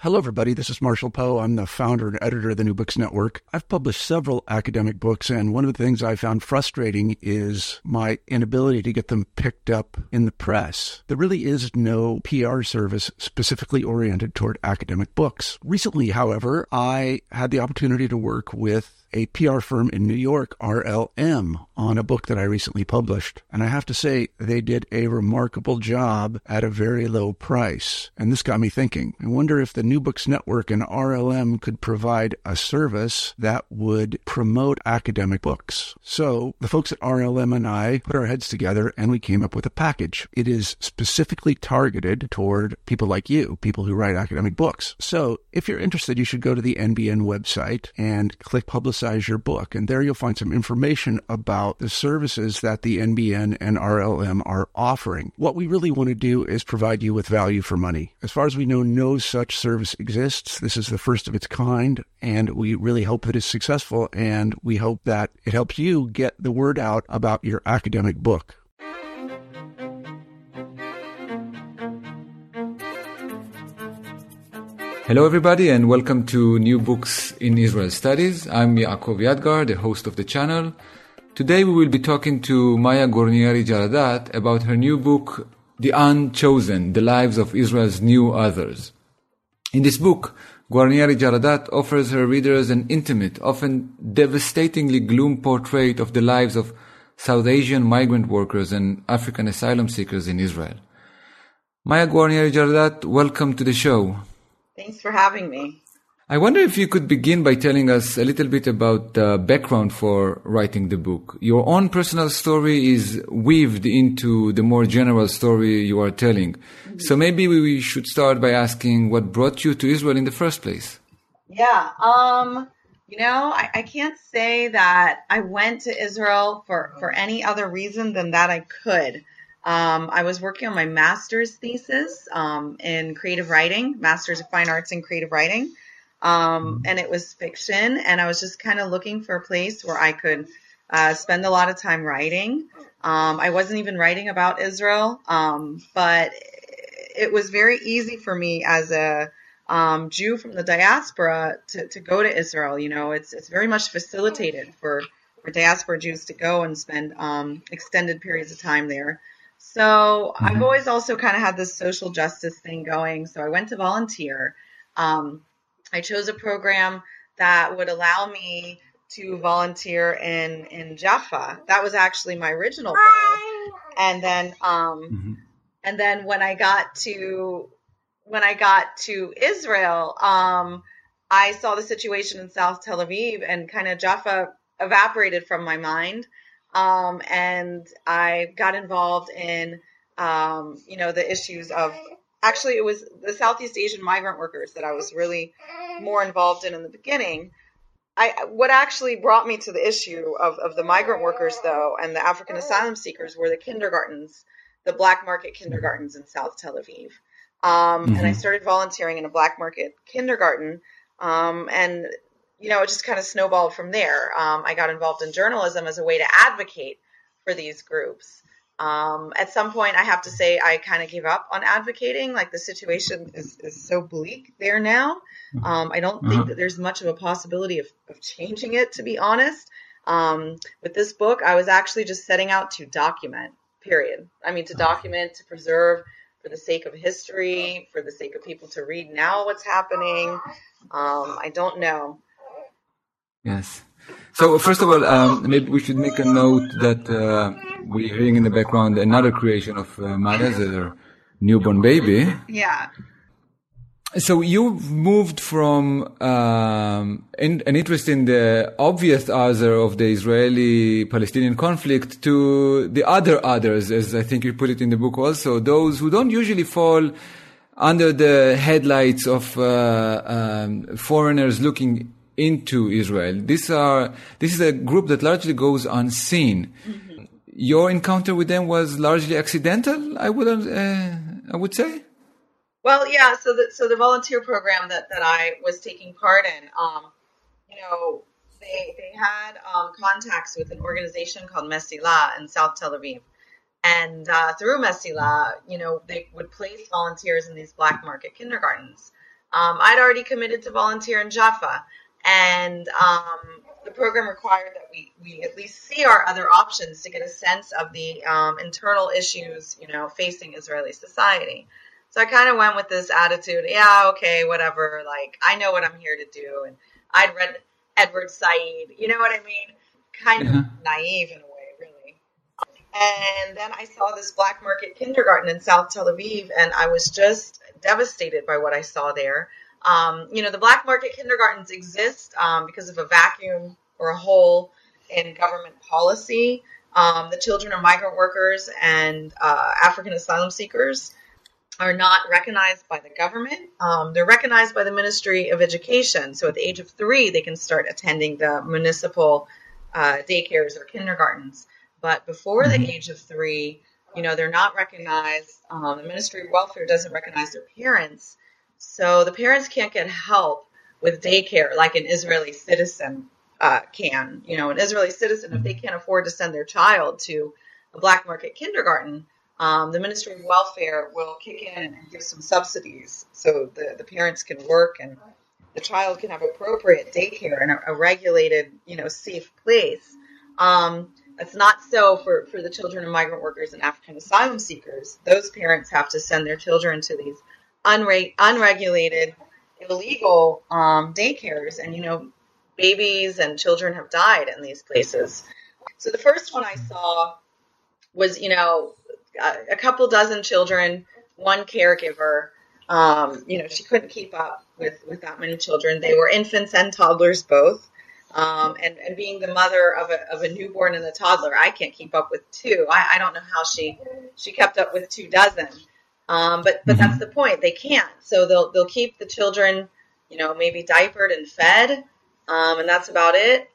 Hello, everybody. This is Marshall Poe. I'm the founder and editor of the New Books Network. I've published several academic books, and one of the things I found frustrating is my inability to get them picked up in the press. There really is no PR service specifically oriented toward academic books. Recently, however, I had the opportunity to work with a PR firm in New York, RLM, on a book that I recently published. And I have to say, they did a remarkable job at a very low price. And this got me thinking. I wonder if the New Books Network and RLM could provide a service that would promote academic books. So the folks at RLM and I put our heads together and we came up with a package. It is specifically targeted toward people like you, people who write academic books. So if you're interested, you should go to the NBN website and click Publicize Your Book. And there you'll find some information about the services that the NBN and RLM are offering. What we really want to do is provide you with value for money. As far as we know, no such service exists. This is the first of its kind, and we really hope that it's successful, and we hope that it helps you get the word out about your academic book. Hello everybody and welcome to New Books in Israel Studies. I'm Yaakov Yadgar, the host of the channel. Today we will be talking to Maya Guarnieri Jaradat about her new book, The Unchosen, The Lives of Israel's New Others. In this book, Guarnieri Jaradat offers her readers an intimate, often devastatingly gloom portrait of the lives of South Asian migrant workers and African asylum seekers in Israel. Maya Guarnieri Jaradat, welcome to the show. Thanks for having me. I wonder if you could begin by telling us a little bit about the background for writing the book. Your own personal story is weaved into the more general story you are telling. Mm-hmm. So maybe we should start by asking what brought you to Israel in the first place. Yeah, I can't say that I went to Israel for any other reason than that I could. I was working on my master's thesis in creative writing, Master's of Fine Arts in Creative Writing, and it was fiction, and I was just kind of looking for a place where I could spend a lot of time writing. I wasn't even writing about Israel, but it was very easy for me as a Jew from the diaspora to go to Israel. You know, it's very much facilitated for diaspora Jews to go and spend extended periods of time there. So I've always also kind of had this social justice thing going. So I went to volunteer. I chose a program that would allow me to volunteer in Jaffa. That was actually my original goal. And then, and then when I got to Israel, I saw the situation in South Tel Aviv, and kind of Jaffa evaporated from my mind. And I got involved in, the issues of, actually it was the Southeast Asian migrant workers that I was really more involved in the beginning. What actually brought me to the issue of the migrant workers, though, and the African asylum seekers were the kindergartens, the black market kindergartens in South Tel Aviv. And I started volunteering in a black market kindergarten, and it just kind of snowballed from there. I got involved in journalism as a way to advocate for these groups. At some point, I have to say, I kind of gave up on advocating. Like, the situation is so bleak there now. I don't think that there's much of a possibility of changing it, to be honest. With this book, I was actually just setting out to document, period. I mean, to document, to preserve, for the sake of history, for the sake of people to read now what's happening. I don't know. Yes. So first of all, maybe we should make a note that we're hearing in the background another creation of Maya's, her newborn baby. Yeah. So you've moved from an interest in the obvious other of the Israeli-Palestinian conflict to the other others, as I think you put it in the book also, those who don't usually fall under the headlights of foreigners looking into Israel. This is a group that largely goes unseen. Mm-hmm. Your encounter with them was largely accidental, I would say. Well, yeah. So the volunteer program that I was taking part in, they had contacts with an organization called Mesilah in South Tel Aviv, and through Mesilah, they would place volunteers in these black market kindergartens. I'd already committed to volunteer in Jaffa, and the program required that we at least see our other options to get a sense of the internal issues, facing Israeli society. So I kind of went with this attitude, yeah, okay, whatever, like, I know what I'm here to do, and I'd read Edward Said, you know what I mean? Kind of naive in a way, really. And then I saw this black market kindergarten in South Tel Aviv, and I was just devastated by what I saw there. The black market kindergartens exist because of a vacuum or a hole in government policy. The children of migrant workers and African asylum seekers are not recognized by the government. They're recognized by the Ministry of Education. So at the age of 3, they can start attending the municipal daycares or kindergartens. But before the age of 3, they're not recognized. The Ministry of Welfare doesn't recognize their parents. So the parents can't get help with daycare like an Israeli citizen can. An Israeli citizen, if they can't afford to send their child to a black market kindergarten, the Ministry of Welfare will kick in and give some subsidies so the parents can work and the child can have appropriate daycare in a regulated, safe place. That's not so for the children of migrant workers and African asylum seekers. Those parents have to send their children to these unregulated, illegal daycares, and babies and children have died in these places. So the first one I saw was a couple dozen children, one caregiver. She couldn't keep up with that many children. They were infants and toddlers both. And being the mother of a newborn and a toddler, I can't keep up with 2. I don't know how she kept up with 2 dozen. But that's the point. They can't. So they'll keep the children, maybe diapered and fed. And that's about it.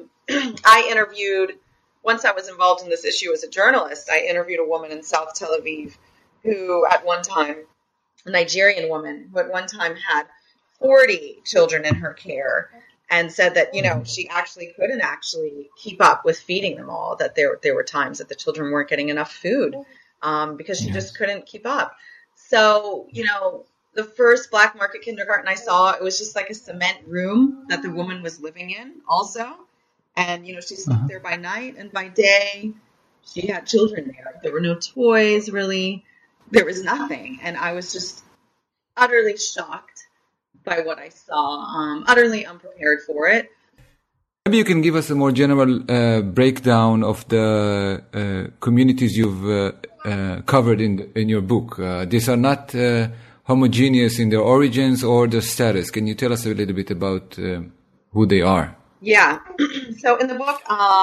I interviewed, once I was involved in this issue as a journalist, I interviewed a woman in South Tel Aviv who at one time, a Nigerian woman who at one time had 40 children in her care, and said that, she actually couldn't keep up with feeding them all, that there were times that the children weren't getting enough food because she just couldn't keep up. So, the first black market kindergarten I saw, it was just like a cement room that the woman was living in also. And, she slept there by night, and by day she had children there. There were no toys, really. There was nothing. And I was just utterly shocked by what I saw, utterly unprepared for it. Maybe you can give us a more general breakdown of the communities you've covered in your book. These are not homogeneous in their origins or their status. Can you tell us a little bit about who they are? Yeah. So in the book,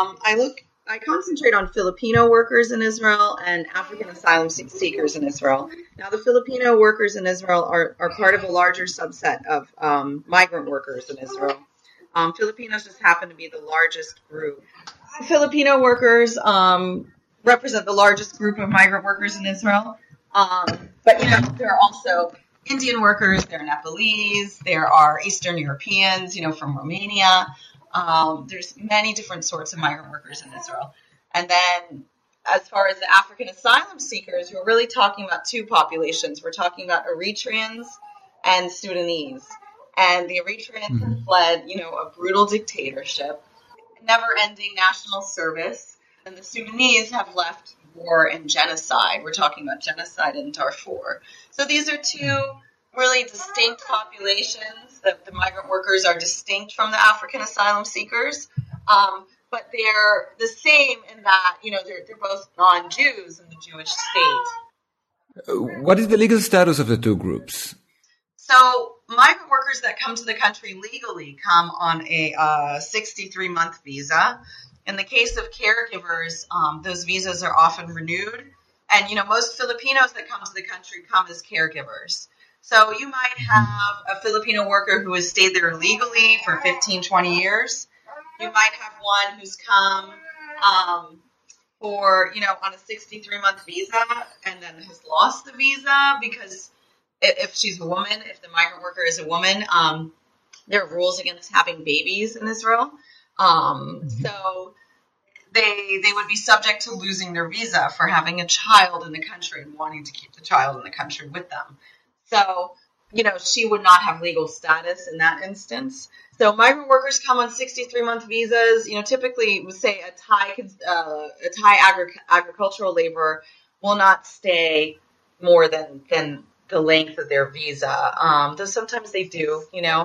I concentrate on Filipino workers in Israel and African asylum seekers in Israel. Now, the Filipino workers in Israel are part of a larger subset of migrant workers in Israel. Filipinos just happen to be the largest group. Filipino workers represent the largest group of migrant workers in Israel. But, there are also Indian workers, there are Nepalese, there are Eastern Europeans, from Romania. There's many different sorts of migrant workers in Israel. And then as far as the African asylum seekers, we're really talking about 2 populations. We're talking about Eritreans and Sudanese. And the Eritreans have fled, a brutal dictatorship, never-ending national service. And the Sudanese have left war and genocide. We're talking about genocide in Darfur. So these are 2 really distinct populations. The migrant workers are distinct from the African asylum seekers, but they're the same in that, they're both non-Jews in the Jewish state. What is the legal status of the 2 groups? So migrant workers that come to the country legally come on a 63-month visa. In the case of caregivers, those visas are often renewed. And, most Filipinos that come to the country come as caregivers. So you might have a Filipino worker who has stayed there illegally for 15, 20 years. You might have one who's come for, on a 63-month visa and then has lost the visa because if she's a woman, if the migrant worker is a woman, there are rules against having babies in Israel. So they would be subject to losing their visa for having a child in the country and wanting to keep the child in the country with them. So she would not have legal status in that instance. So migrant workers come on 63-month visas. Typically, say a Thai agricultural laborer will not stay more than the length of their visa. Though sometimes they do.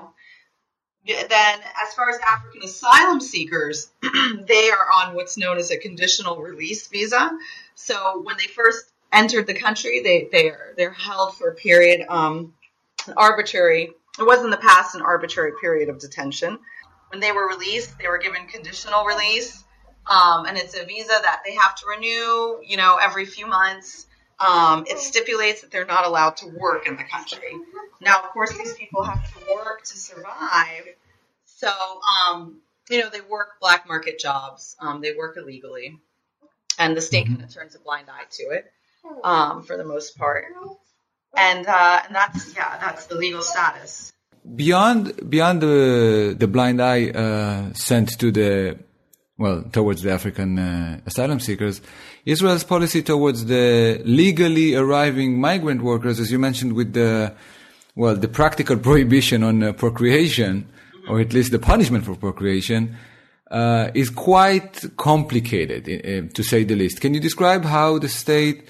Then, as far as African asylum seekers, they are on what's known as a conditional release visa. So when they first entered the country, they're held for a period. Arbitrary. It was in the past an arbitrary period of detention. When they were released, they were given conditional release, and it's a visa that they have to renew, every few months. It stipulates that they're not allowed to work in the country. Now, of course, these people have to work to survive. So, they work black market jobs. They work illegally, and the state kind of turns a blind eye to it, for the most part. And that's the legal status. Beyond the blind eye sent towards the African asylum seekers, Israel's policy towards the legally arriving migrant workers, as you mentioned, with the practical prohibition on procreation, or at least the punishment for procreation, is quite complicated, to say the least. Can you describe how the state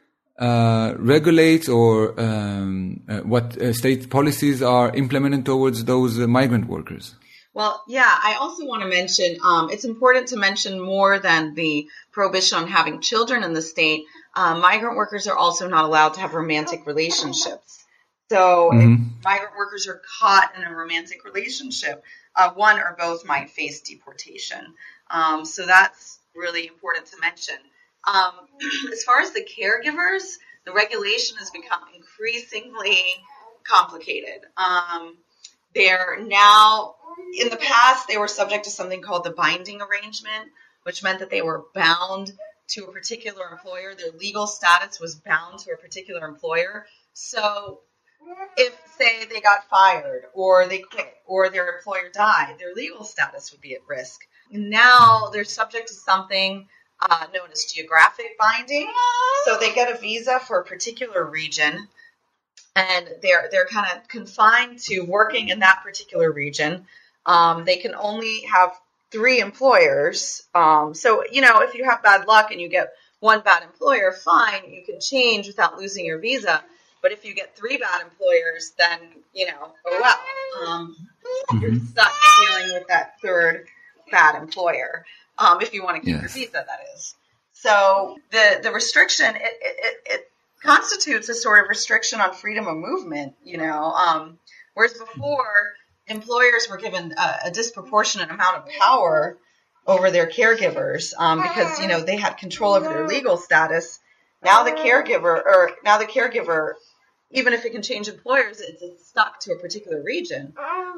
regulates or what state policies are implemented towards those migrant workers? Well, yeah, I also want to mention, it's important to mention more than the prohibition on having children in the state. Migrant workers are also not allowed to have romantic relationships. So if migrant workers are caught in a romantic relationship, one or both might face deportation. So that's really important to mention. As far as the caregivers, the regulation has become increasingly complicated. They're now, in the past, they were subject to something called the binding arrangement, which meant that they were bound to a particular employer. Their legal status was bound to a particular employer. So if, say, they got fired or they quit or their employer died, their legal status would be at risk. Now they're subject to something known as geographic binding. So they get a visa for a particular region, and they're kind of confined to working in that particular region. They can only have 3 employers. So, if you have bad luck and you get one bad employer, fine, you can change without losing your visa. But if you get 3 bad employers, then, oh well. You're stuck dealing with that 3rd bad employer. If you want to keep your visa, that is. So the restriction, it constitutes a sort of restriction on freedom of movement, whereas before employers were given a disproportionate amount of power over their caregivers because, they had control over their legal status. Now the caregiver, even if it can change employers, it's stuck to a particular region.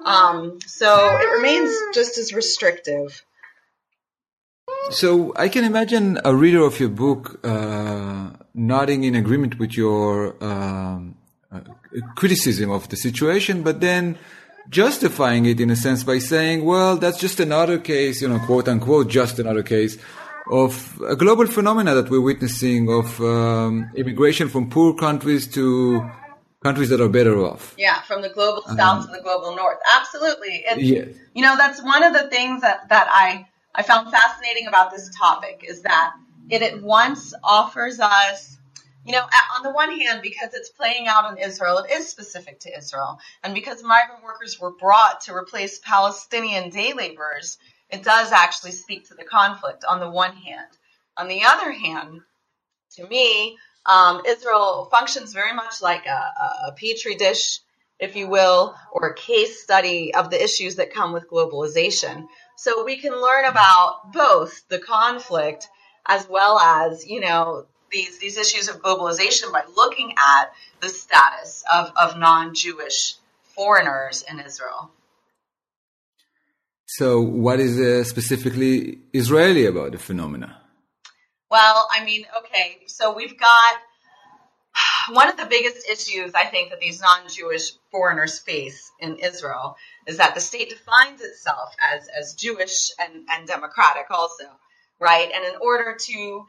So it remains just as restrictive. So I can imagine a reader of your book nodding in agreement with your criticism of the situation, but then justifying it in a sense by saying, well, that's just another case, quote unquote, just another case of a global phenomena that we're witnessing of immigration from poor countries to countries that are better off. Yeah, from the global south to the global north. Absolutely. Yes. That's one of the things that I found fascinating about this topic is that it at once offers us, on the one hand, because it's playing out in Israel, it is specific to Israel. And because migrant workers were brought to replace Palestinian day laborers, it does actually speak to the conflict on the one hand. On the other hand, to me, Israel functions very much like a petri dish, if you will, or a case study of the issues that come with globalization. So we can learn about both the conflict as well as, these issues of globalization by looking at the status of non-Jewish foreigners in Israel. So what is specifically Israeli about the phenomena? Well, okay, so we've got one of the biggest issues I think that these non-Jewish foreigners face in Israel is that the state defines itself as Jewish and democratic also, right? And in order to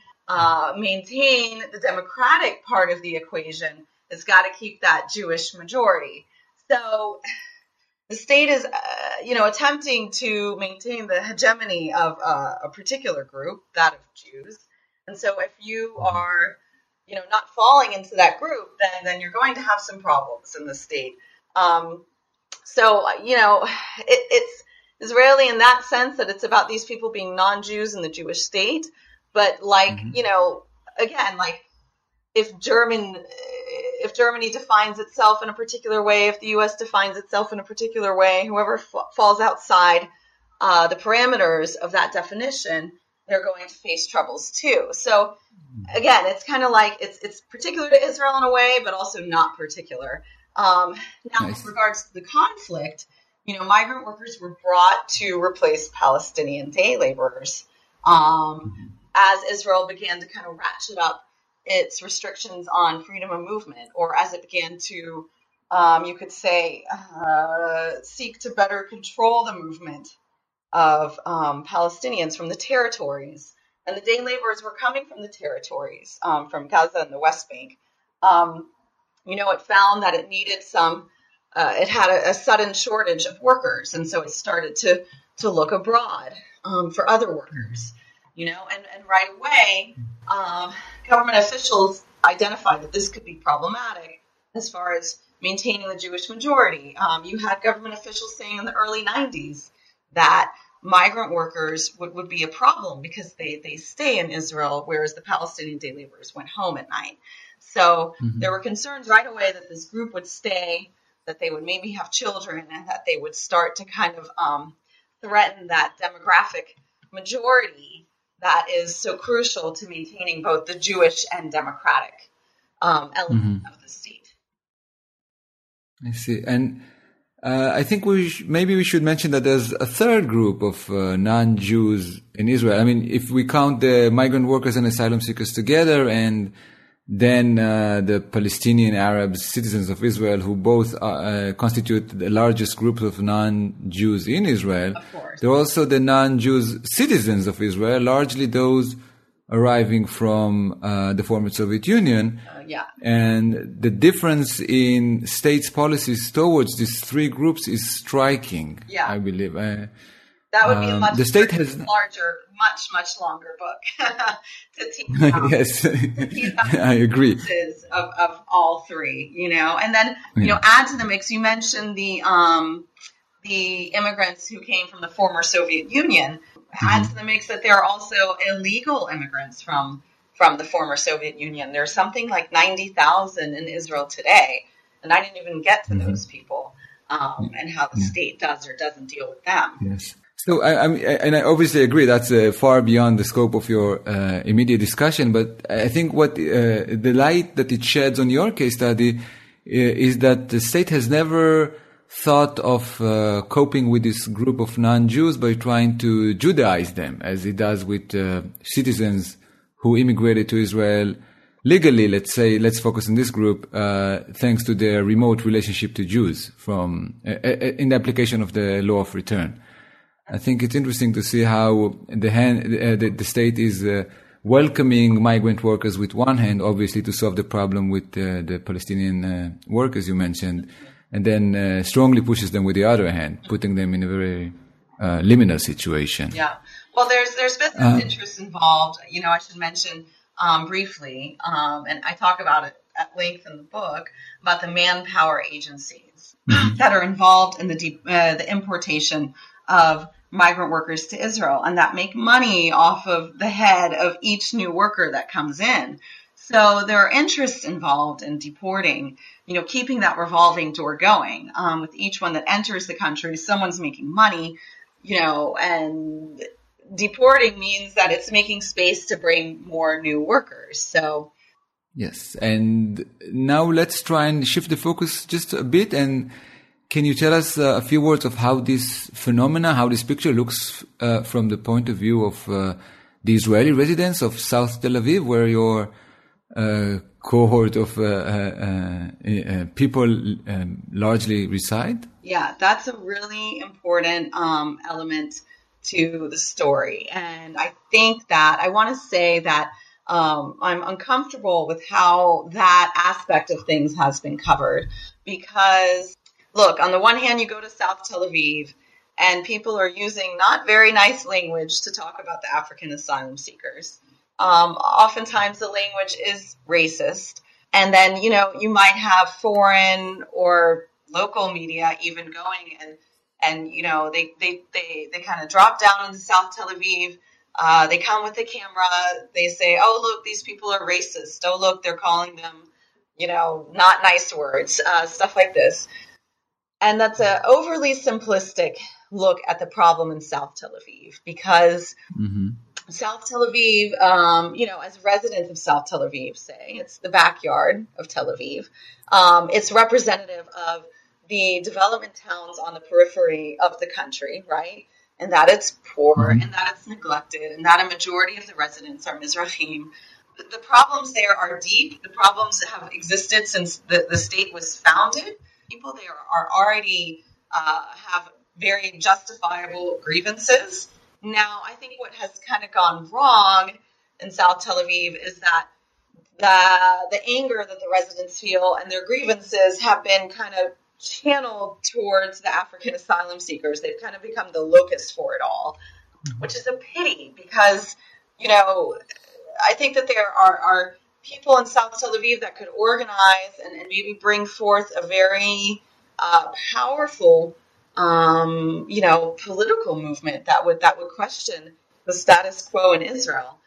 maintain the democratic part of the equation, it's got to keep that Jewish majority. So the state is, attempting to maintain the hegemony of a particular group, that of Jews. And so if you are, not falling into that group, then you're going to have some problems in the state. It's Israeli in that sense that it's about these people being non-Jews in the Jewish state. But again, like if Germany defines itself in a particular way, if the U.S. defines itself in a particular way, whoever falls outside the parameters of that definition, they're going to face troubles too. So again, it's kind of like it's particular to Israel in a way, but also not particular. Now, Nice. with regards to the conflict, migrant workers were brought to replace Palestinian day laborers as Israel began to kind of ratchet up its restrictions on freedom of movement, or as it began to, you could say, seek to better control the movement of Palestinians from the territories. And the day laborers were coming from the territories, from Gaza and the West Bank. It found that it needed it had a sudden shortage of workers. And so it started to look abroad for other workers, and right away, government officials identified that this could be problematic as far as maintaining the Jewish majority. You had government officials saying in the early 90s that migrant workers would be a problem because they stay in Israel, whereas the Palestinian day laborers went home at night. So there were concerns right away that this group would stay, that they would maybe have children, and that they would start to kind of threaten that demographic majority that is so crucial to maintaining both the Jewish and democratic element of the state. I see. And I think maybe we should mention that there's a third group of non-Jews in Israel. I mean, if we count the migrant workers and asylum seekers together, and then the Palestinian Arabs, citizens of Israel, who both constitute the largest group of non-Jews in Israel. Of course. There are also the non-Jews citizens of Israel, largely those arriving from the former Soviet Union. And the difference in states' policies towards these three groups is striking, I believe. That would be a much larger, much longer book to teach. Yes, I agree. Of all three, and then add to the mix. You mentioned the immigrants who came from the former Soviet Union. Add to the mix that there are also illegal immigrants from the former Soviet Union. There's something like 90,000 in Israel today, and I didn't even get to those people and how the state does or doesn't deal with them. Yes. So I obviously agree that's far beyond the scope of your immediate discussion. But I think what the light that it sheds on your case study is that the state has never thought of coping with this group of non-Jews by trying to Judaize them, as it does with citizens who immigrated to Israel legally. Let's focus on this group, thanks to their remote relationship to Jews in the application of the law of return. I think it's interesting to see how the state is welcoming migrant workers with one hand, obviously to solve the problem with the Palestinian workers you mentioned, and then strongly pushes them with the other hand, putting them in a very liminal situation. Yeah. Well, there's business interests involved. I should mention briefly, and I talk about it at length in the book, about the manpower agencies that are involved in the importation of migrant workers to Israel, and that make money off of the head of each new worker that comes in. So there are interests involved in deporting, keeping that revolving door going. With each one that enters the country, someone's making money, and deporting means that it's making space to bring more new workers. So yes, and now let's try and shift the focus just a bit. And can you tell us a few words of how this phenomena, how this picture looks from the point of view of the Israeli residents of South Tel Aviv, where your cohort of people largely reside? Yeah, that's a really important element to the story. And I think that I want to say that I'm uncomfortable with how that aspect of things has been covered, because look, on the one hand, you go to South Tel Aviv, and people are using not very nice language to talk about the African asylum seekers. Oftentimes the language is racist. And then, you might have foreign or local media even going and they kind of drop down into South Tel Aviv. They come with the camera. They say, oh, look, these people are racist. Oh, look, they're calling them, not nice words, stuff like this. And that's an overly simplistic look at the problem in South Tel Aviv because South Tel Aviv, as residents of South Tel Aviv say, it's the backyard of Tel Aviv. It's representative of the development towns on the periphery of the country, right? And that it's poor and that it's neglected and that a majority of the residents are Mizrahim. The problems there are deep. The problems have existed since the state was founded. People there are already have very justifiable grievances. Now, I think what has kind of gone wrong in South Tel Aviv is that the anger that the residents feel and their grievances have been kind of channeled towards the African asylum seekers. They've kind of become the locus for it all, which is a pity because, I think that there are people in South Tel Aviv that could organize and maybe bring forth a very powerful, political movement that would question the status quo in Israel.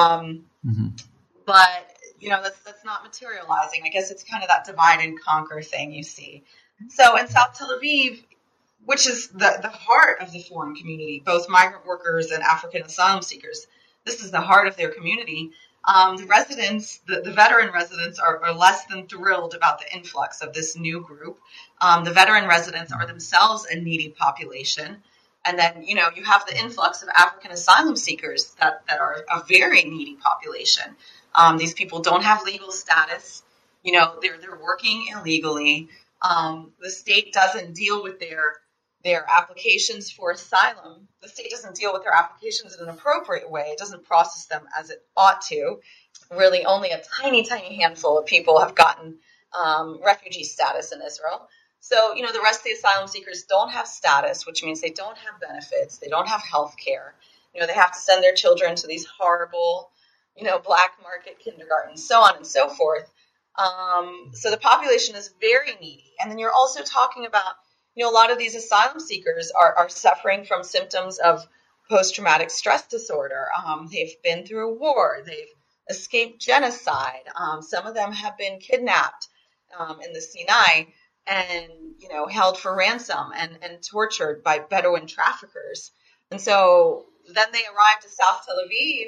But that's not materializing. I guess it's kind of that divide and conquer thing you see. So in South Tel Aviv, which is the heart of the foreign community, both migrant workers and African asylum seekers, this is the heart of their community. The residents, the veteran residents are less than thrilled about the influx of this new group. The veteran residents are themselves a needy population. And then, you have the influx of African asylum seekers that are a very needy population. These people don't have legal status. They're working illegally. The state doesn't deal with their applications for asylum. The state doesn't deal with their applications in an appropriate way. It doesn't process them as it ought to. Really, only a tiny, tiny handful of people have gotten refugee status in Israel. So, the rest of the asylum seekers don't have status, which means they don't have benefits. They don't have health care. They have to send their children to these horrible, black market kindergartens, so on and so forth. So the population is very needy. And then you're also talking about, a lot of these asylum seekers are suffering from symptoms of post-traumatic stress disorder. They've been through a war. They've escaped genocide. Some of them have been kidnapped in the Sinai and, held for ransom and tortured by Bedouin traffickers. And so then they arrive to South Tel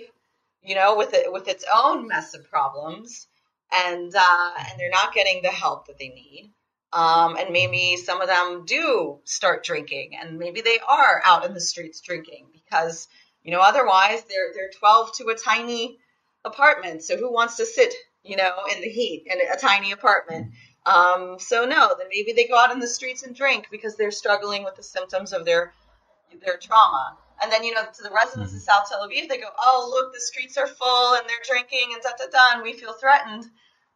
Aviv, with its own mess of problems. And they're not getting the help that they need. And maybe some of them do start drinking, and maybe they are out in the streets drinking because, otherwise they're 12 to a tiny apartment. So who wants to sit, in the heat in a tiny apartment? So no, then maybe they go out in the streets and drink because they're struggling with the symptoms of their trauma. And then, to the residents of South Tel Aviv, they go, oh, look, the streets are full and they're drinking and and we feel threatened.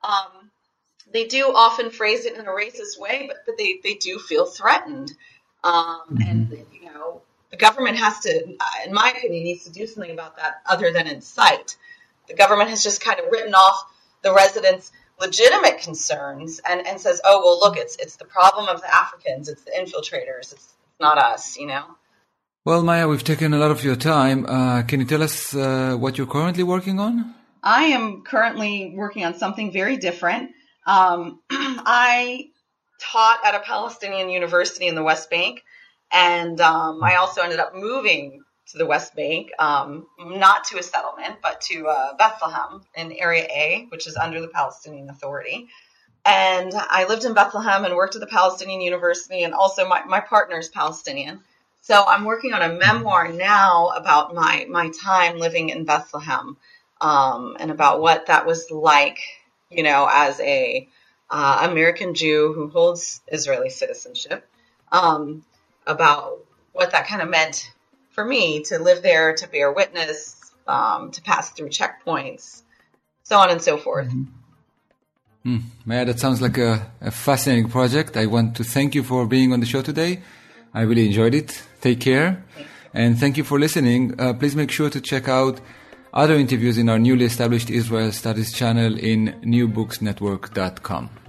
They do often phrase it in a racist way, but they do feel threatened. And, the government has to, in my opinion, needs to do something about that other than incite. The government has just kind of written off the residents' legitimate concerns and says, oh, well, look, it's the problem of the Africans. It's the infiltrators. It's not us, Well, Maya, we've taken a lot of your time. Can you tell us what you're currently working on? I am currently working on something very different. I taught at a Palestinian university in the West Bank, and I also ended up moving to the West Bank, not to a settlement, but to Bethlehem in Area A, which is under the Palestinian Authority. And I lived in Bethlehem and worked at the Palestinian University, and also my partner is Palestinian. So I'm working on a memoir now about my time living in Bethlehem, and about what that was like, as a American Jew who holds Israeli citizenship, about what that kind of meant for me to live there, to bear witness, to pass through checkpoints, so on and so forth. Maya, that sounds like a fascinating project. I want to thank you for being on the show today. I really enjoyed it. Take care. And thank you for listening. Please make sure to check out other interviews in our newly established Israel Studies channel in newbooksnetwork.com.